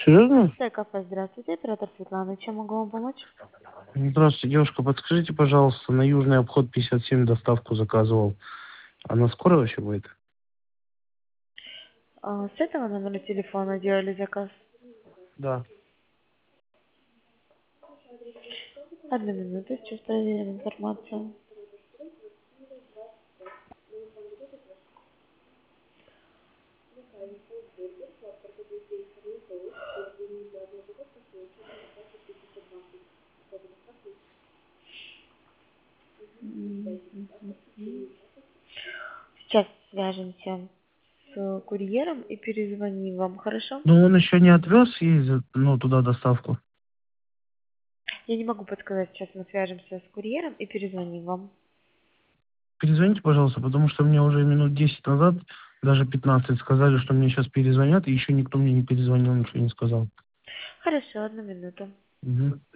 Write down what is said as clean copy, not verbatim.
Серьезно? Кафе, здравствуйте, оператор Светлана. Чем могу вам помочь? Здравствуйте, девушка. Подскажите, пожалуйста, на Южный обход 57 доставку заказывал. Она скоро вообще будет? С этого номера телефона делали заказ. Да. Одну минуту, сейчас проверим информацию. Сейчас свяжемся с курьером и перезвоним вам, хорошо? Ну, он еще не отвез ей, ну, туда доставку. Я не могу подсказать, сейчас мы свяжемся с курьером и перезвоним вам. Перезвоните, пожалуйста, потому что мне уже минут 10 назад, даже 15, сказали, что мне сейчас перезвонят, и еще никто мне не перезвонил, ничего не сказал. Хорошо, одну минуту. Мгм.